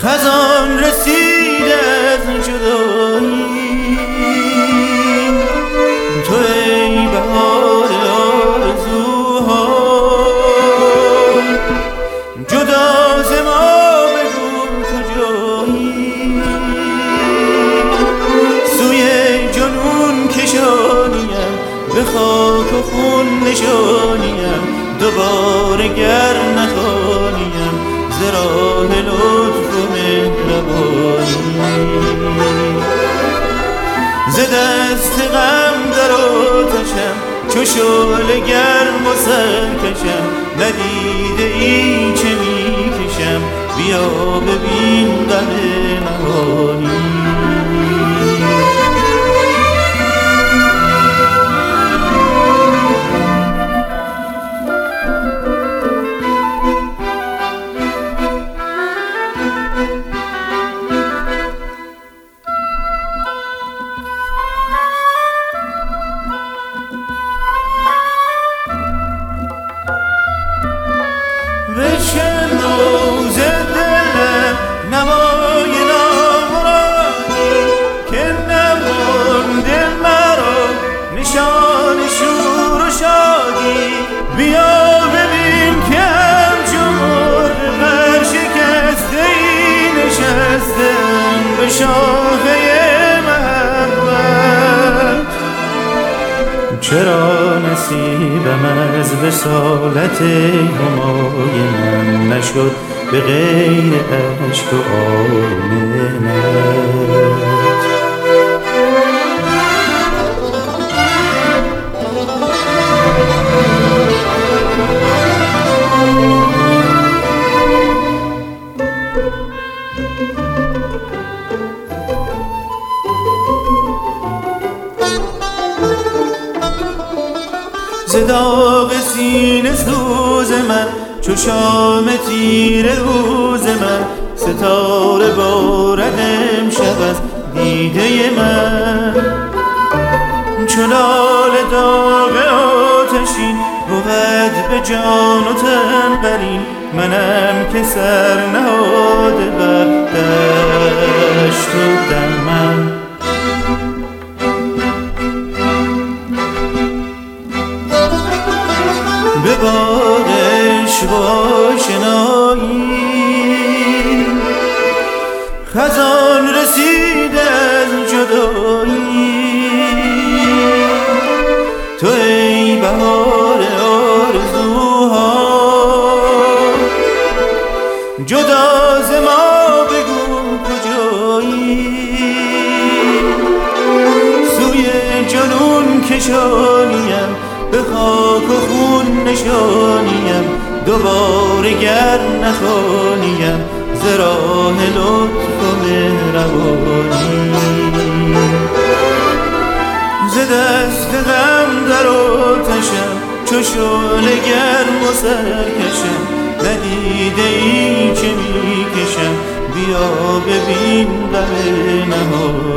خزان رسید از جدایی، تو ای بهار آرزوها، جدا ز ما بگو کجایی، سوی جنون کشانیم، به خاک و خون نشانیم، دوباره گر نخوانیم ز راه لطف و مهربانی. ز دست غم در آتشم چو شعله گرم و سرکشم، ندیده ای چه میکشم، بیا ببین غم نهانی. بشکن روز دلم نمای نامرادی، که نمانده مرا نشان شور و شادی. بیا ببین که همچو مرغ برشکسته ای نشستم به شاخه محبت. چرا نصیبم از وصالت همای من نشد به غیر اشک و آمنت؟ ز داغ سینه سوز من چو شام تیره روز من، ستاره بارد امشب از دیده من. چو لاله داغ آتشین بود به جان و تن برین، منم که سر نهاده بر دشت و دمن. به باد عشق و آشنایی خزان رسید از جدایی، تو ای بهار آرزوها، جدا ز ما بگو کجایی، سوی جنون کشانیم، به خاک و خون نشانیم، دوباره گر نخوانیم ز راه لطف و مهربانی. ز دست غم در آتشم چو شعله گرم و سرکشم، ندیده ای چه میکشم، بیا ببین غم نهانی.